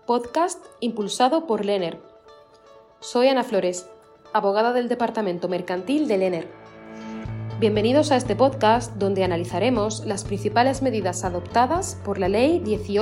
podcast impulsado por Lener. Soy Ana Flores, abogada del Departamento Mercantil de Lener. Bienvenidos a este podcast donde analizaremos las principales medidas adoptadas por la Ley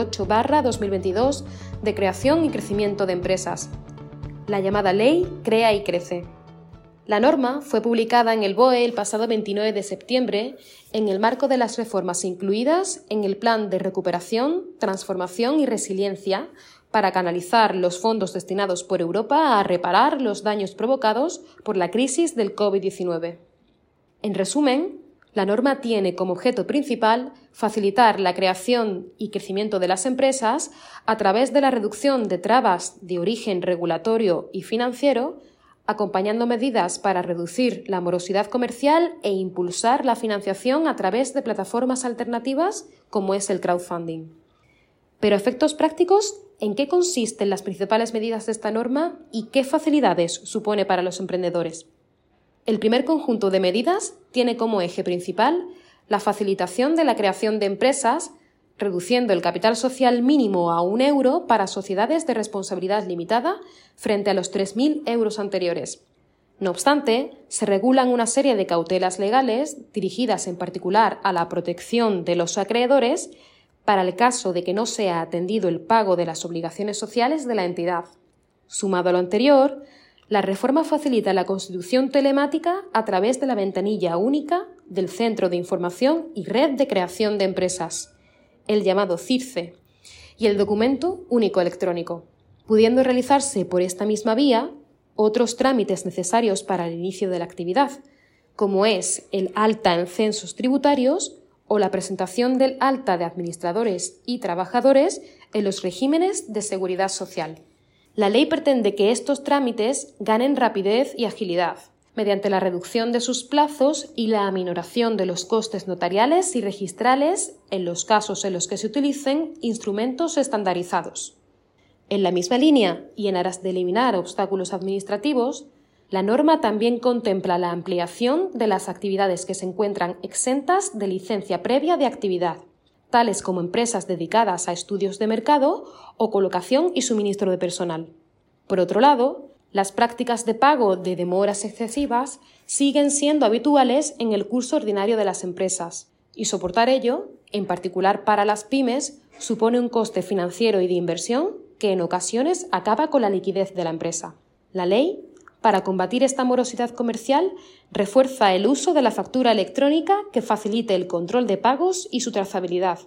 18/2022 de creación y crecimiento de empresas, la llamada Ley Crea y Crece. La norma fue publicada en el BOE el pasado 29 de septiembre en el marco de las reformas incluidas en el Plan de Recuperación, Transformación y Resiliencia para canalizar los fondos destinados por Europa a reparar los daños provocados por la crisis del COVID-19. En resumen, la norma tiene como objeto principal facilitar la creación y crecimiento de las empresas a través de la reducción de trabas de origen regulatorio y financiero, acompañando medidas para reducir la morosidad comercial e impulsar la financiación a través de plataformas alternativas como es el crowdfunding. Pero a efectos prácticos, ¿en qué consisten las principales medidas de esta norma y qué facilidades supone para los emprendedores? El primer conjunto de medidas tiene como eje principal la facilitación de la creación de empresas, reduciendo el capital social mínimo a 1 euro para sociedades de responsabilidad limitada frente a los 3.000 euros anteriores. No obstante, se regulan una serie de cautelas legales dirigidas en particular a la protección de los acreedores para el caso de que no sea atendido el pago de las obligaciones sociales de la entidad. Sumado a lo anterior, la reforma facilita la constitución telemática a través de la ventanilla única del Centro de Información y Red de Creación de Empresas, el llamado CIRCE, y el documento único electrónico, pudiendo realizarse por esta misma vía otros trámites necesarios para el inicio de la actividad, como es el alta en censos tributarios o la presentación del alta de administradores y trabajadores en los regímenes de seguridad social. La ley pretende que estos trámites ganen rapidez y agilidad, mediante la reducción de sus plazos y la aminoración de los costes notariales y registrales en los casos en los que se utilicen instrumentos estandarizados. En la misma línea, y en aras de eliminar obstáculos administrativos, la norma también contempla la ampliación de las actividades que se encuentran exentas de licencia previa de actividad, tales como empresas dedicadas a estudios de mercado o colocación y suministro de personal. Por otro lado, las prácticas de pago de demoras excesivas siguen siendo habituales en el curso ordinario de las empresas, y soportar ello, en particular para las pymes, supone un coste financiero y de inversión que en ocasiones acaba con la liquidez de la empresa. La ley, para combatir esta morosidad comercial, refuerza el uso de la factura electrónica que facilite el control de pagos y su trazabilidad,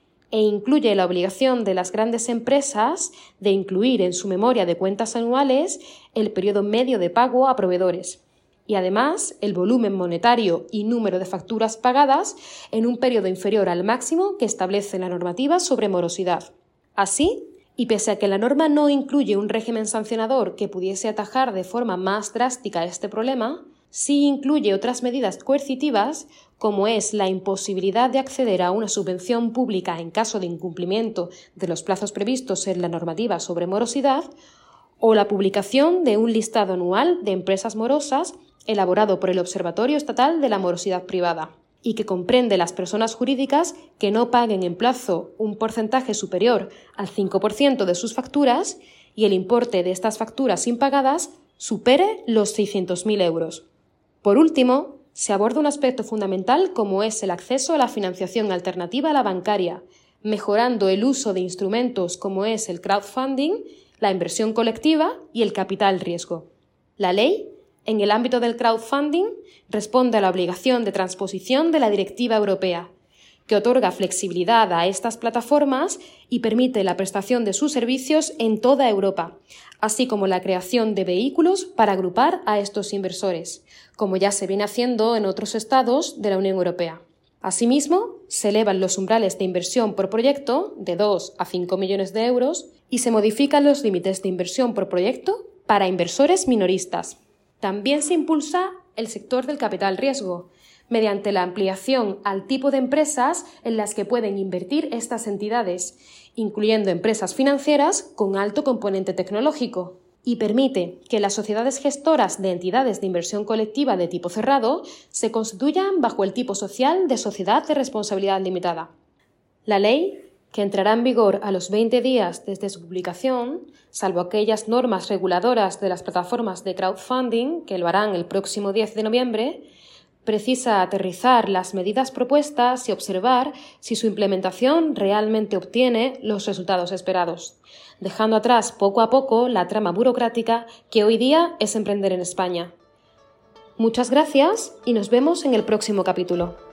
e incluye la obligación de las grandes empresas de incluir en su memoria de cuentas anuales el periodo medio de pago a proveedores y además el volumen monetario y número de facturas pagadas en un periodo inferior al máximo que establece la normativa sobre morosidad. Así, y pese a que la norma no incluye un régimen sancionador que pudiese atajar de forma más drástica este problema, sí incluye otras medidas coercitivas, como es la imposibilidad de acceder a una subvención pública en caso de incumplimiento de los plazos previstos en la normativa sobre morosidad, o la publicación de un listado anual de empresas morosas elaborado por el Observatorio Estatal de la Morosidad Privada, y que comprende las personas jurídicas que no paguen en plazo un porcentaje superior al 5% de sus facturas y el importe de estas facturas impagadas supere los 600.000 euros. Por último, se aborda un aspecto fundamental como es el acceso a la financiación alternativa a la bancaria, mejorando el uso de instrumentos como es el crowdfunding, la inversión colectiva y el capital riesgo. La ley, en el ámbito del crowdfunding, responde a la obligación de transposición de la Directiva Europea, que otorga flexibilidad a estas plataformas y permite la prestación de sus servicios en toda Europa, así como la creación de vehículos para agrupar a estos inversores, como ya se viene haciendo en otros estados de la Unión Europea. Asimismo, se elevan los umbrales de inversión por proyecto de 2 a 5 millones de euros y se modifican los límites de inversión por proyecto para inversores minoristas. También se impulsa el sector del capital riesgo, mediante la ampliación al tipo de empresas en las que pueden invertir estas entidades, incluyendo empresas financieras con alto componente tecnológico, y permite que las sociedades gestoras de entidades de inversión colectiva de tipo cerrado se constituyan bajo el tipo social de sociedad de responsabilidad limitada. La ley que entrará en vigor a los 20 días desde su publicación, salvo aquellas normas reguladoras de las plataformas de crowdfunding, que lo harán el próximo 10 de noviembre, precisa aterrizar las medidas propuestas y observar si su implementación realmente obtiene los resultados esperados, dejando atrás poco a poco la trama burocrática que hoy día es emprender en España. Muchas gracias y nos vemos en el próximo capítulo.